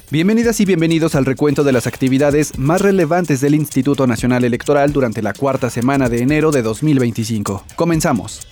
Bienvenidas y bienvenidos al recuento de las actividades más relevantes del Instituto Nacional Electoral durante la cuarta semana de enero de 2025. Comenzamos.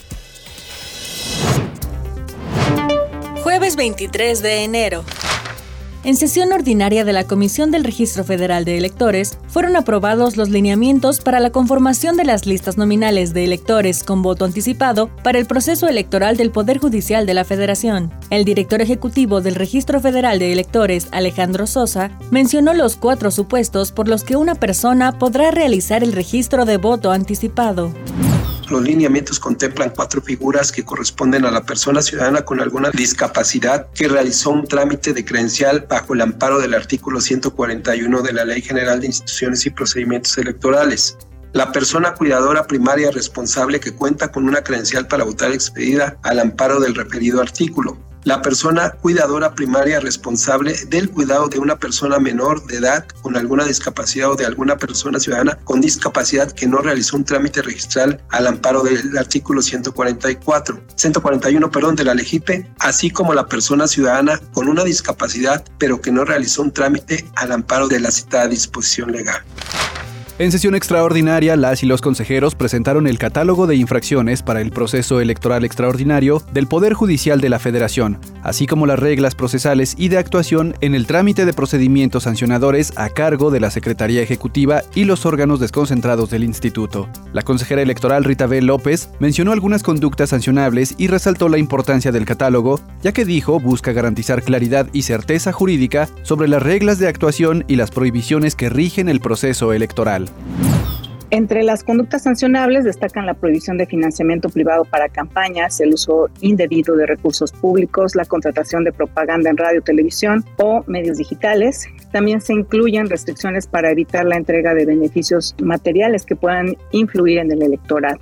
Jueves 23 de enero. En sesión ordinaria de la Comisión del Registro Federal de Electores, fueron aprobados los lineamientos para la conformación de las listas nominales de electores con voto anticipado para el proceso electoral del Poder Judicial de la Federación. El director ejecutivo del Registro Federal de Electores, Alejandro Sosa, mencionó los 4 supuestos por los que una persona podrá realizar el registro de voto anticipado. Los lineamientos contemplan 4 figuras que corresponden a la persona ciudadana con alguna discapacidad que realizó un trámite de credencial bajo el amparo del artículo 141 de la Ley General de Instituciones y Procedimientos Electorales. La persona cuidadora primaria responsable que cuenta con una credencial para votar expedida al amparo del referido artículo. La persona cuidadora primaria responsable del cuidado de una persona menor de edad con alguna discapacidad o de alguna persona ciudadana con discapacidad que no realizó un trámite registral al amparo del artículo 141 de la LEGIPE, así como la persona ciudadana con una discapacidad pero que no realizó un trámite al amparo de la citada disposición legal. En sesión extraordinaria, las y los consejeros presentaron el catálogo de infracciones para el proceso electoral extraordinario del Poder Judicial de la Federación, así como las reglas procesales y de actuación en el trámite de procedimientos sancionadores a cargo de la Secretaría Ejecutiva y los órganos desconcentrados del Instituto. La consejera electoral Rita B. López mencionó algunas conductas sancionables y resaltó la importancia del catálogo, ya que dijo busca garantizar claridad y certeza jurídica sobre las reglas de actuación y las prohibiciones que rigen el proceso electoral. Entre las conductas sancionables destacan la prohibición de financiamiento privado para campañas, el uso indebido de recursos públicos, la contratación de propaganda en radio, televisión o medios digitales. También se incluyen restricciones para evitar la entrega de beneficios materiales que puedan influir en el electorado.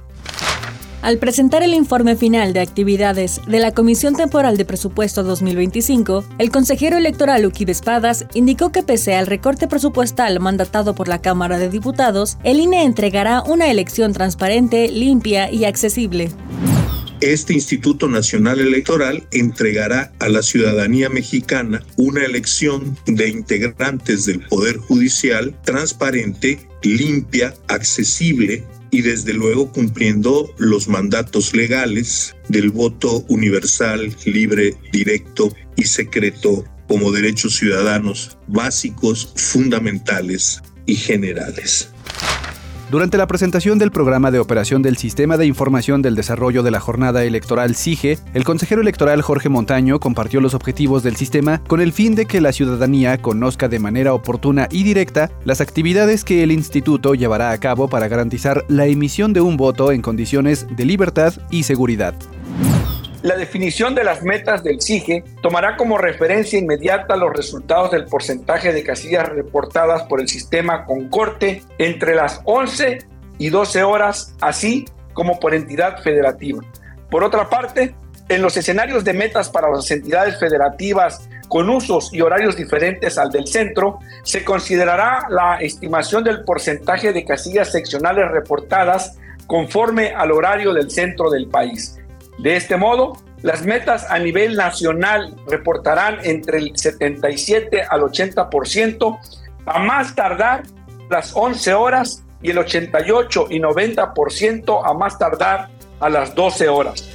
Al presentar el informe final de actividades de la Comisión Temporal de Presupuesto 2025, el consejero electoral Uki Espadas indicó que pese al recorte presupuestal mandatado por la Cámara de Diputados, el INE entregará una elección transparente, limpia y accesible. Este Instituto Nacional Electoral entregará a la ciudadanía mexicana una elección de integrantes del Poder Judicial transparente, limpia, accesible y desde luego cumpliendo los mandatos legales del voto universal, libre, directo y secreto como derechos ciudadanos básicos, fundamentales y generales. Durante la presentación del programa de operación del Sistema de Información del Desarrollo de la Jornada Electoral SIGE, el consejero electoral Jorge Montaño compartió los objetivos del sistema con el fin de que la ciudadanía conozca de manera oportuna y directa las actividades que el instituto llevará a cabo para garantizar la emisión de un voto en condiciones de libertad y seguridad. La definición de las metas del SIGE tomará como referencia inmediata los resultados del porcentaje de casillas reportadas por el sistema con corte entre las 11 y 12 horas, así como por entidad federativa. Por otra parte, en los escenarios de metas para las entidades federativas con usos y horarios diferentes al del centro, se considerará la estimación del porcentaje de casillas seccionales reportadas conforme al horario del centro del país. De este modo, las metas a nivel nacional reportarán entre el 77 al 80%, a más tardar las 11 horas y el 88 y 90% a más tardar a las 12 horas.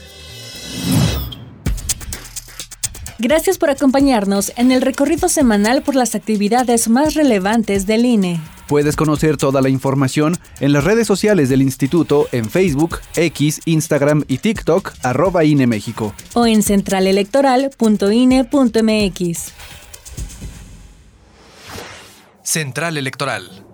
Gracias por acompañarnos en el recorrido semanal por las actividades más relevantes del INE. Puedes conocer toda la información en las redes sociales del Instituto en Facebook, X, Instagram y TikTok, @INE México. O en centralelectoral.ine.mx. Central Electoral.